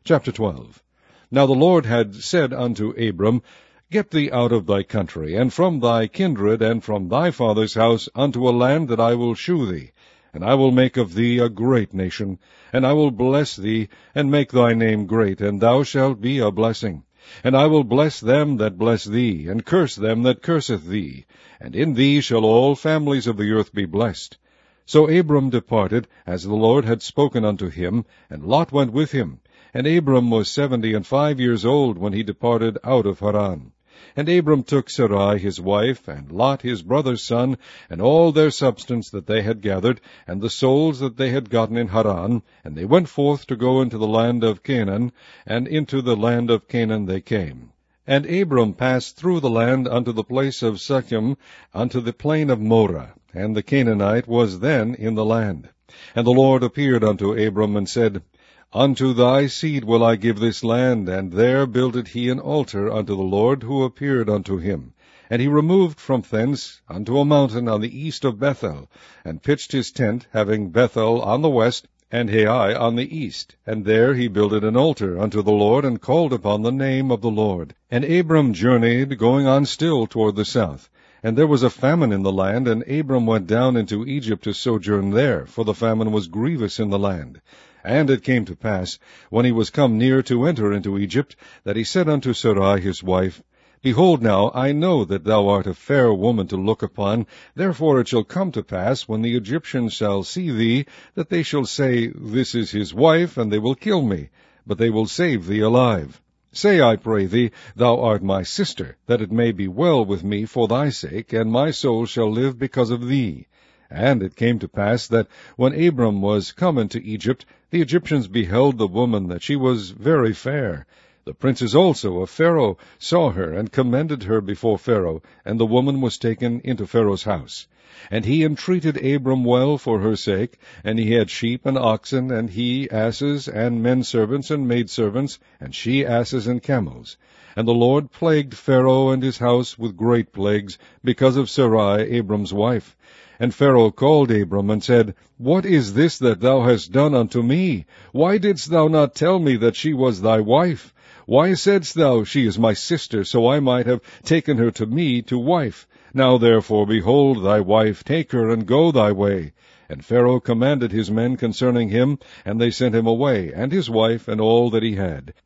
Chapter 12. Now the Lord had said unto Abram, Get thee out of thy country, and from thy kindred, and from thy father's house, unto a land that I will shew thee. And I will make of thee a great nation, and I will bless thee, and make thy name great, and thou shalt be a blessing. And I will bless them that bless thee, and curse them that curseth thee. And in thee shall all families of the earth be blessed. So Abram departed, as the Lord had spoken unto him, and Lot went with him. And Abram was 75 years old when he departed out of Haran. And Abram took Sarai his wife, and Lot his brother's son, and all their substance that they had gathered, and the souls that they had gotten in Haran, and they went forth to go into the land of Canaan, and into the land of Canaan they came. And Abram passed through the land unto the place of Shechem, unto the plain of Moreh, and the Canaanite was then in the land. And the Lord appeared unto Abram, and said, Unto thy seed will I give this land. And there builded he an altar unto the Lord, who appeared unto him. And he removed from thence unto a mountain on the east of Bethel, and pitched his tent, having Bethel on the west, and Hai on the east. And there he builded an altar unto the Lord, and called upon the name of the Lord. And Abram journeyed, going on still toward the south. And there was a famine in the land, and Abram went down into Egypt to sojourn there, for the famine was grievous in the land. And it came to pass, when he was come near to enter into Egypt, that he said unto Sarai his wife, Behold now, I know that thou art a fair woman to look upon. Therefore it shall come to pass, when the Egyptians shall see thee, that they shall say, This is his wife, and they will kill me, but they will save thee alive. Say, I pray thee, Thou art my sister, that it may be well with me for thy sake, and my soul shall live because of thee. And it came to pass that when Abram was come into Egypt, the Egyptians beheld the woman, that she was very fair. The princes also of Pharaoh saw her, and commended her before Pharaoh, and the woman was taken into Pharaoh's house. And he entreated Abram well for her sake, and he had sheep and oxen, and he asses, and menservants and maidservants, and she asses and camels. And the Lord plagued Pharaoh and his house with great plagues, because of Sarai Abram's wife. And Pharaoh called Abram, and said, What is this that thou hast done unto me? Why didst thou not tell me that she was thy wife? Why saidst thou, She is my sister, so I might have taken her to me to wife? Now therefore, behold thy wife, take her, and go thy way. And Pharaoh commanded his men concerning him, and they sent him away, and his wife, and all that he had.